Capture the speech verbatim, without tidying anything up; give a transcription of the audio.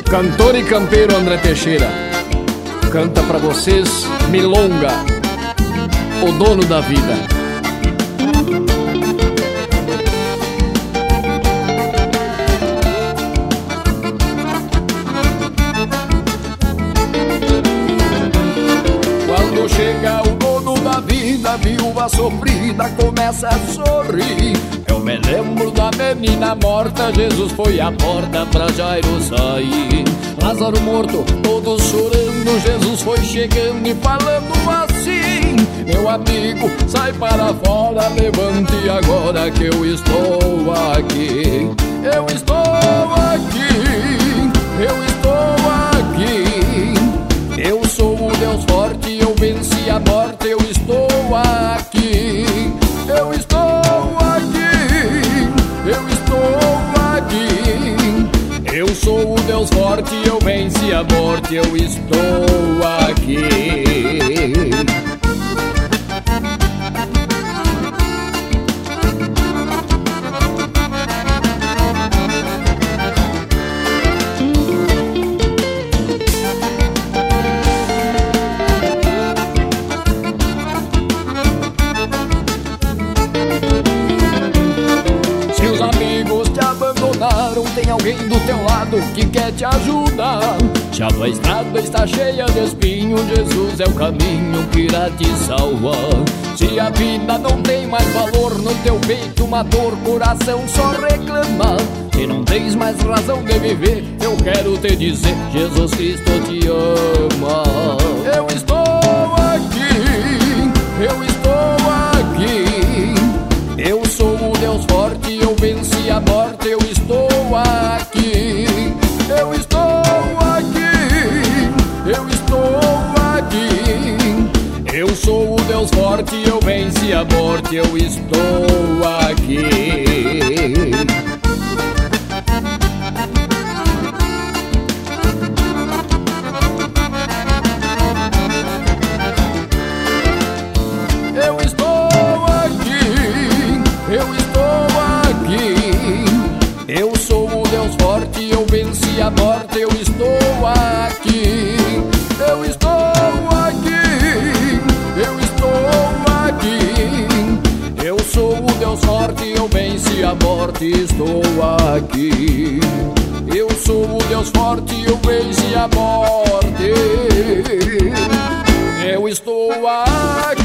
Cantor e campeiro André Teixeira canta pra vocês Milonga, o dono da vida. Quando chega o dono da vida, a viúva sofrida começa a sorrir. Eu me lembro da menina morta, Jesus foi à porta pra Jairo sair. Lázaro morto, todos chorando, Jesus foi chegando e falando assim: meu amigo, sai para fora, levante agora que eu estou aqui. Eu estou aqui, eu estou aqui. Eu sou o Deus forte, eu venci a morte, eu estou aqui. Eu estou aqui, eu estou aqui. Eu sou o Deus forte, eu venci a morte, eu estou aqui. Tem alguém do teu lado que quer te ajudar. Já a estrada está cheia de espinho, Jesus é o caminho que irá te salvar. Se a vida não tem mais valor, no teu peito uma dor, coração só reclamar. Se não tens mais razão de viver, eu quero te dizer, Jesus Cristo te ama. Eu estou aqui, eu estou aqui. Eu sou o Deus forte, eu venci a morte, eu estou aqui. Eu estou aqui, eu estou aqui. Eu sou o Deus forte, eu venci a morte, eu estou aqui. Eu estou aqui, eu estou aqui. Eu sou o Deus forte, eu venci a morte, eu estou aqui. Eu estou aqui, eu estou aqui. Eu sou o Deus forte, eu venci a morte, estou aqui. Eu sou o Deus forte, eu venci a morte, eu estou aqui.